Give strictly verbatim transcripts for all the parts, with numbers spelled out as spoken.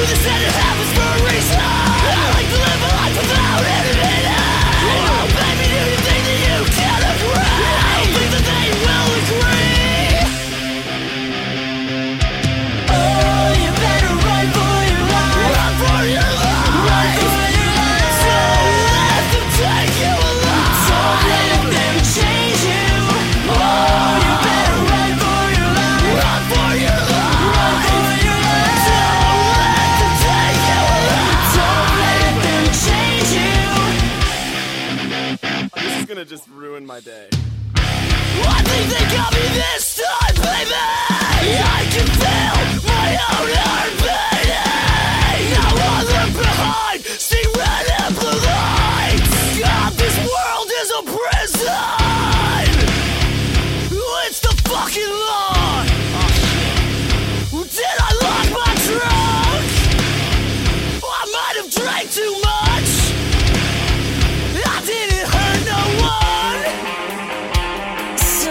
they said it happens for a reason. I like to live a life without any meaning. Oh baby, do you think that you can agree? I don't think that they will agree. Oh, you better run for your life. Run for your life. Run for your life. Don't let them take you alive. Don't let them change you. Oh, you better run for your life. Run for your life. Run for your life. Don't let them take you alive. Don't let them change you. This is gonna just ruin my day. I think they got me this time, baby. I can feel my own heart beating. No other behind, see red and blue lights. God, this world is a prison. It's the fucking law. Did I lock my trunk? I might have drank too much. I didn't hurt no one. So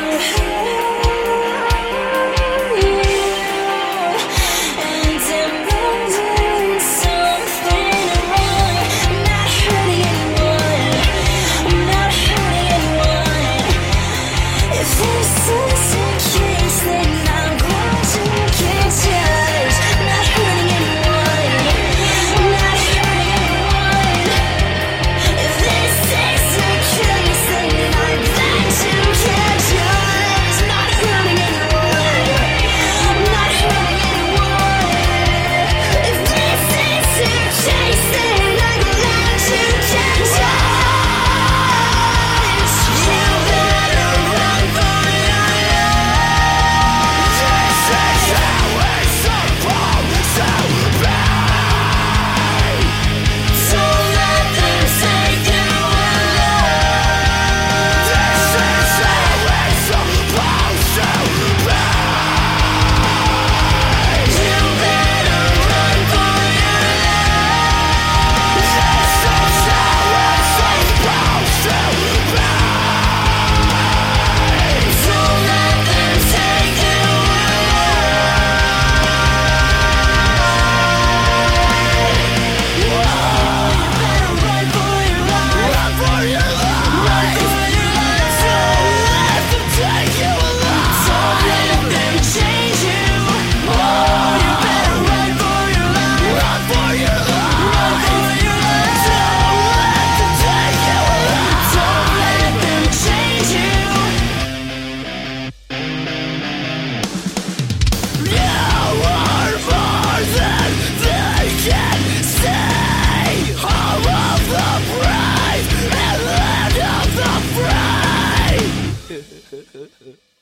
Hehehehe